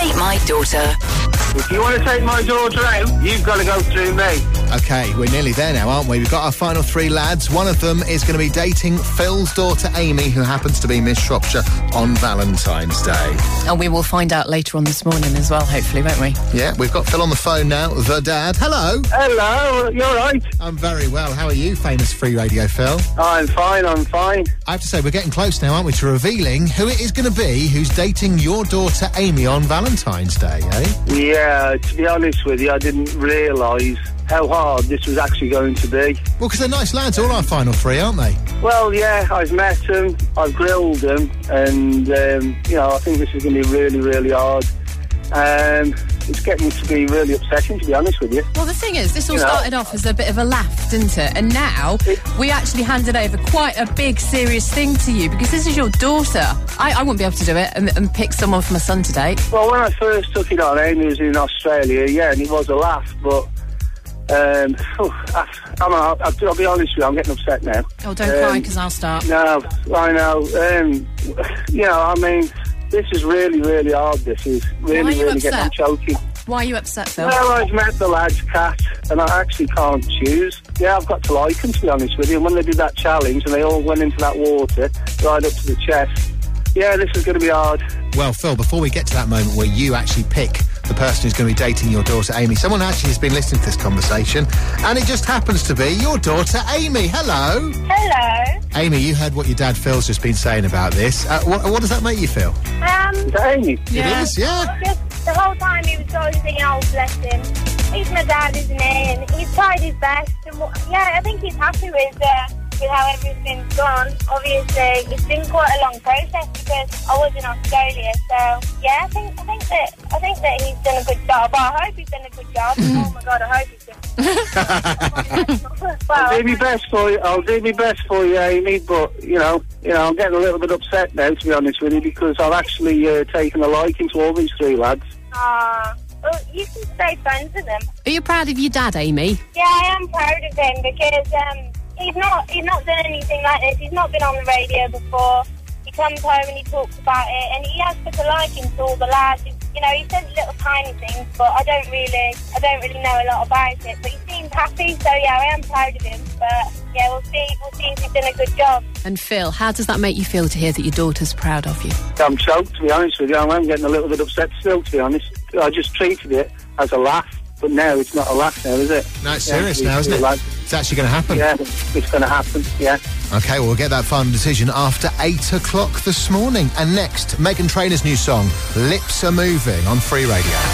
Take My Daughter. If you want to take my daughter out, you've got to go through me. OK, we're nearly there now, aren't we? We've got our final three lads. One of them is going to be dating Phil's daughter, Amy, who happens to be Miss Shropshire on Valentine's Day. And we will find out later on this morning as well, hopefully, won't we? Yeah, we've got Phil on the phone now, the dad. Hello. Hello, you all right? I'm very well. How are you, famous Free Radio Phil? I'm fine. I have to say, we're getting close now, aren't we, to revealing who it is going to be who's dating your daughter, Amy, on Valentine's Day, eh? Yeah, to be honest with you, I didn't realise how hard this was actually going to be. Well, because they're nice lads, all our final three, aren't they? Well, yeah, I've met them, I've grilled them, and, I think this is going to be really, really hard. It's getting to be really upsetting, to be honest with you. Well, the thing is, this all started off as a bit of a laugh, didn't it? And now we actually handed over quite a big, serious thing to you, because this is your daughter. I wouldn't be able to do it and pick someone for my son to date. Well, when I first took it on, Amy was in Australia, and it was a laugh, but I'll be honest with you, I'm getting upset now. Oh, don't cry, because I'll start. No, I know. This is really, really hard. This is really, really getting choking. Why are you upset, Phil? Well, I've met the lad's cat, and I actually can't choose. Yeah, I've got to like him, to be honest with you. And when they did that challenge, and they all went into that water, right up to the chest, yeah, this is going to be hard. Well, Phil, before we get to that moment where you actually pick the person who's going to be dating your daughter, Amy, someone actually has been listening to this conversation, and it just happens to be your daughter, Amy. Hello. Hello. Amy, you heard what your dad Phil's just been saying about this. What does that make you feel? Is that Amy? Yeah. It is, yeah. Just the whole time he was always thinking, oh, bless him. He's my dad, isn't he? And he's tried his best. And I think he's happy with how everything's gone. Obviously, it's been quite a long process because I was in Australia. So yeah, I think that he's done a good job. I hope he's done a good job. Oh my God, I hope he's done. I'll do my best for you. I'll do my best for you, Amy. But I'm getting a little bit upset now, to be honest with you, because I've actually taken a liking to all these three lads. Well, you can stay friends with them. Are you proud of your dad, Amy? Yeah, I am proud of him because he's not done anything like this. He's not been on the radio before. He comes home and he talks about it, and he has put a liking to all the lads. He says little tiny things, but I don't really know a lot about it. But he seems happy, so yeah, I am proud of him. But yeah, we'll see if he's done a good job. And Phil, how does that make you feel to hear that your daughter's proud of you? I'm choked, to be honest with you. I'm getting a little bit upset still, to be honest. I just treated it as a laugh, but now it's not a laugh now, is it? No, it's serious now, isn't it? It's actually going to happen. Yeah, it's going to happen, yeah. OK, well, we'll get that final decision after 8 o'clock this morning. And next, Meghan Trainor's new song, Lips Are Moving, on Free Radio.